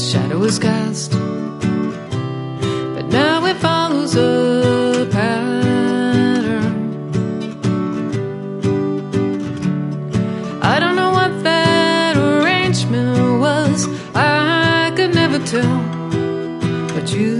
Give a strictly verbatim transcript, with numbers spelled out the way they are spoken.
shadow is cast, but now it follows a pattern. I don't know what that arrangement was, I could never tell, but you